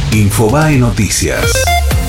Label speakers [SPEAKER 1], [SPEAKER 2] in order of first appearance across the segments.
[SPEAKER 1] Infobae Noticias.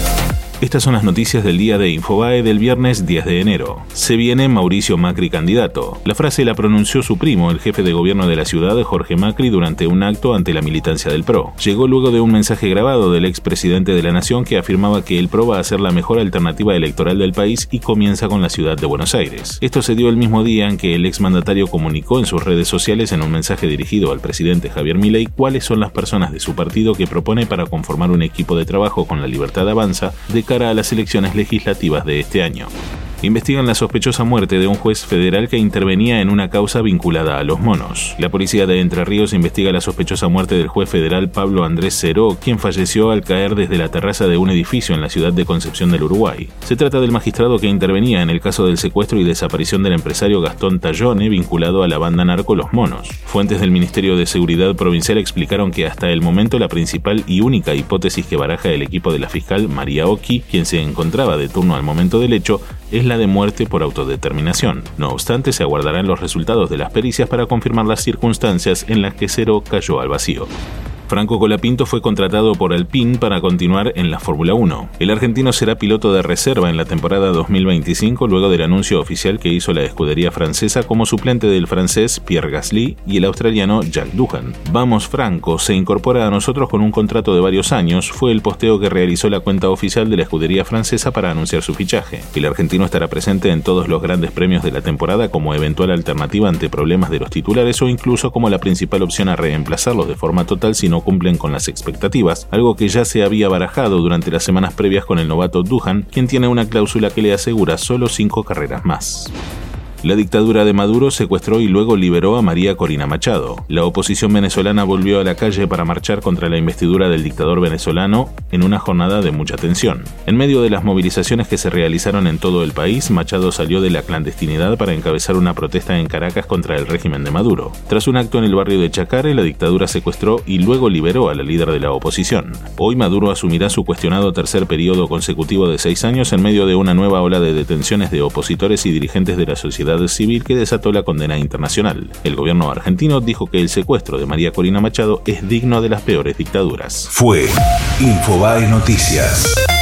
[SPEAKER 2] Estas son las noticias del día de Infobae del viernes 10 de enero. Se viene Mauricio Macri candidato. La frase la pronunció su primo, el jefe de gobierno de la ciudad, Jorge Macri, durante un acto ante la militancia del PRO. Llegó luego de un mensaje grabado del expresidente de la Nación que afirmaba que el PRO va a ser la mejor alternativa electoral del país y comienza con la ciudad de Buenos Aires. Esto se dio el mismo día en que el exmandatario comunicó en sus redes sociales en un mensaje dirigido al presidente Javier Milei cuáles son las personas de su partido que propone para conformar un equipo de trabajo con La Libertad Avanza de cara a las elecciones legislativas de este año. Investigan la sospechosa muerte de un juez federal que intervenía en una causa vinculada a los monos. La policía de Entre Ríos investiga la sospechosa muerte del juez federal Pablo Andrés Ceró, quien falleció al caer desde la terraza de un edificio en la ciudad de Concepción del Uruguay. Se trata del magistrado que intervenía en el caso del secuestro y desaparición del empresario Gastón Tallone, vinculado a la banda narco Los Monos. Fuentes del Ministerio de Seguridad Provincial explicaron que hasta el momento la principal y única hipótesis que baraja el equipo de la fiscal María Occhi, quien se encontraba de turno al momento del hecho, es la de muerte por autodeterminación. No obstante, se aguardarán los resultados de las pericias para confirmar las circunstancias en las que Ceró cayó al vacío. Franco Colapinto fue contratado por Alpine para continuar en la Fórmula 1. El argentino será piloto de reserva en la temporada 2025 luego del anuncio oficial que hizo la escudería francesa como suplente del francés Pierre Gasly y el australiano Jack Doohan. Vamos Franco, se incorpora a nosotros con un contrato de varios años, fue el posteo que realizó la cuenta oficial de la escudería francesa para anunciar su fichaje. El argentino estará presente en todos los grandes premios de la temporada como eventual alternativa ante problemas de los titulares o incluso como la principal opción a reemplazarlos de forma total si no cumplen con las expectativas, algo que ya se había barajado durante las semanas previas con el novato Doohan, quien tiene una cláusula que le asegura solo 5 carreras más. La dictadura de Maduro secuestró y luego liberó a María Corina Machado. La oposición venezolana volvió a la calle para marchar contra la investidura del dictador venezolano en una jornada de mucha tensión. En medio de las movilizaciones que se realizaron en todo el país, Machado salió de la clandestinidad para encabezar una protesta en Caracas contra el régimen de Maduro. Tras un acto en el barrio de Chacare, la dictadura secuestró y luego liberó a la líder de la oposición. Hoy Maduro asumirá su cuestionado tercer periodo consecutivo de 6 años en medio de una nueva ola de detenciones de opositores y dirigentes de la sociedad civil que desató la condena internacional. El gobierno argentino dijo que el secuestro de María Corina Machado es digno de las peores dictaduras.
[SPEAKER 1] Fue Infobae Noticias.